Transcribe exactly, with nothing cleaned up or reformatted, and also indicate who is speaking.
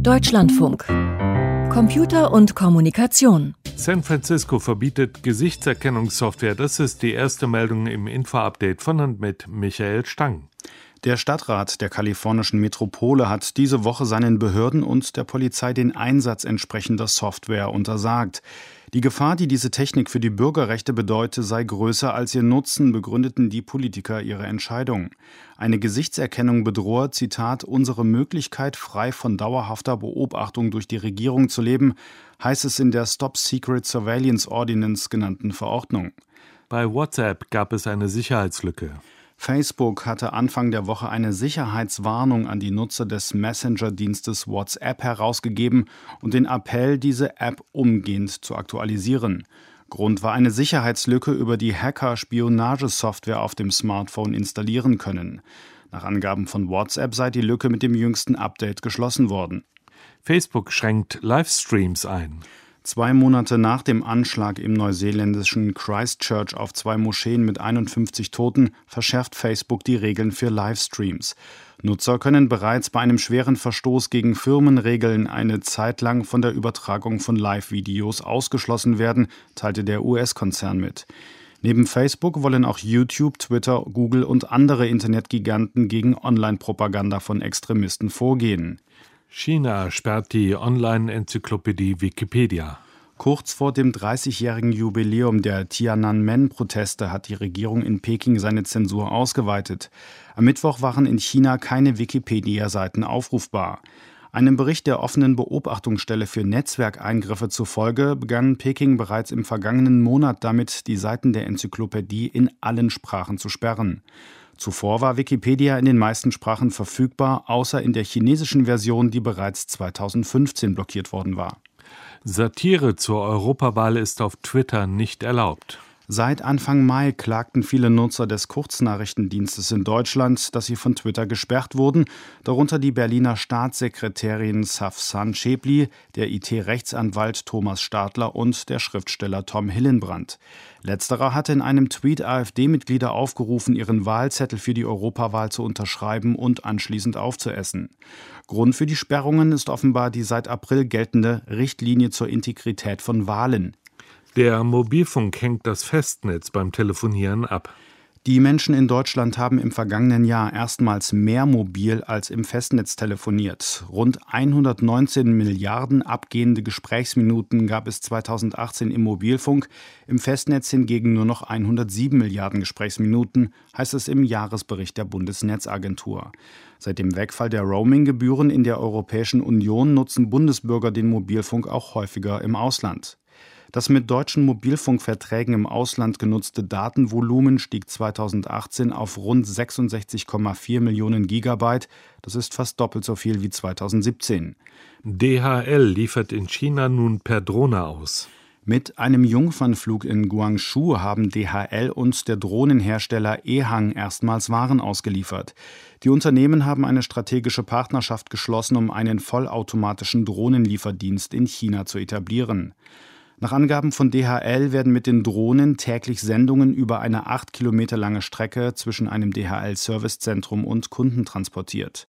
Speaker 1: Deutschlandfunk. Computer und Kommunikation.
Speaker 2: San Francisco verbietet Gesichtserkennungssoftware. Das ist die erste Meldung im Info-Update von und mit Michael Stang.
Speaker 3: Der Stadtrat der kalifornischen Metropole hat diese Woche seinen Behörden und der Polizei den Einsatz entsprechender Software untersagt. Die Gefahr, die diese Technik für die Bürgerrechte bedeute, sei größer als ihr Nutzen, begründeten die Politiker ihre Entscheidung. Eine Gesichtserkennung bedrohe, Zitat, unsere Möglichkeit, frei von dauerhafter Beobachtung durch die Regierung zu leben, heißt es in der Stop Secret Surveillance Ordinance genannten Verordnung.
Speaker 2: Bei WhatsApp gab es eine Sicherheitslücke.
Speaker 3: Facebook hatte Anfang der Woche eine Sicherheitswarnung an die Nutzer des Messenger-Dienstes WhatsApp herausgegeben und den Appell, diese App umgehend zu aktualisieren. Grund war eine Sicherheitslücke, über die Hacker Spionagesoftware auf dem Smartphone installieren können. Nach Angaben von WhatsApp sei die Lücke mit dem jüngsten Update geschlossen worden.
Speaker 2: Facebook schränkt Livestreams ein.
Speaker 3: Zwei Monate nach dem Anschlag im neuseeländischen Christchurch auf zwei Moscheen mit einundfünfzig Toten verschärft Facebook die Regeln für Livestreams. Nutzer können bereits bei einem schweren Verstoß gegen Firmenregeln eine Zeit lang von der Übertragung von Live-Videos ausgeschlossen werden, teilte der U S-Konzern mit. Neben Facebook wollen auch YouTube, Twitter, Google und andere Internetgiganten gegen Online-Propaganda von Extremisten vorgehen.
Speaker 2: China sperrt die Online-Enzyklopädie Wikipedia.
Speaker 3: Kurz vor dem dreißigjährigen Jubiläum der Tiananmen-Proteste hat die Regierung in Peking seine Zensur ausgeweitet. Am Mittwoch waren in China keine Wikipedia-Seiten aufrufbar. Einem Bericht der offenen Beobachtungsstelle für Netzwerkeingriffe zufolge begann Peking bereits im vergangenen Monat damit, die Seiten der Enzyklopädie in allen Sprachen zu sperren. Zuvor war Wikipedia in den meisten Sprachen verfügbar, außer in der chinesischen Version, die bereits zweitausendfünfzehn blockiert worden war.
Speaker 2: Satire zur Europawahl ist auf Twitter nicht erlaubt.
Speaker 3: Seit Anfang Mai klagten viele Nutzer des Kurznachrichtendienstes in Deutschland, dass sie von Twitter gesperrt wurden, darunter die Berliner Staatssekretärin Safsan Schäpli, der I T-Rechtsanwalt Thomas Stadler und der Schriftsteller Tom Hillenbrand. Letzterer hatte in einem Tweet AfD-Mitglieder aufgerufen, ihren Wahlzettel für die Europawahl zu unterschreiben und anschließend aufzuessen. Grund für die Sperrungen ist offenbar die seit April geltende Richtlinie zur Integrität von Wahlen.
Speaker 2: Der Mobilfunk hängt das Festnetz beim Telefonieren ab.
Speaker 3: Die Menschen in Deutschland haben im vergangenen Jahr erstmals mehr mobil als im Festnetz telefoniert. Rund hundertneunzehn Milliarden abgehende Gesprächsminuten gab es zweitausendachtzehn im Mobilfunk, im Festnetz hingegen nur noch hundertsieben Milliarden Gesprächsminuten, heißt es im Jahresbericht der Bundesnetzagentur. Seit dem Wegfall der Roaming-Gebühren in der Europäischen Union nutzen Bundesbürger den Mobilfunk auch häufiger im Ausland. Das mit deutschen Mobilfunkverträgen im Ausland genutzte Datenvolumen stieg zweitausendachtzehn auf rund sechsundsechzig Komma vier Millionen Gigabyte. Das ist fast doppelt so viel wie zweitausendsiebzehn.
Speaker 2: D H L liefert in China nun per Drohne aus.
Speaker 3: Mit einem Jungfernflug in Guangzhou haben D H L und der Drohnenhersteller Ehang erstmals Waren ausgeliefert. Die Unternehmen haben eine strategische Partnerschaft geschlossen, um einen vollautomatischen Drohnenlieferdienst in China zu etablieren. Nach Angaben von D H L werden mit den Drohnen täglich Sendungen über eine acht Kilometer lange Strecke zwischen einem D H L-Servicezentrum und Kunden transportiert.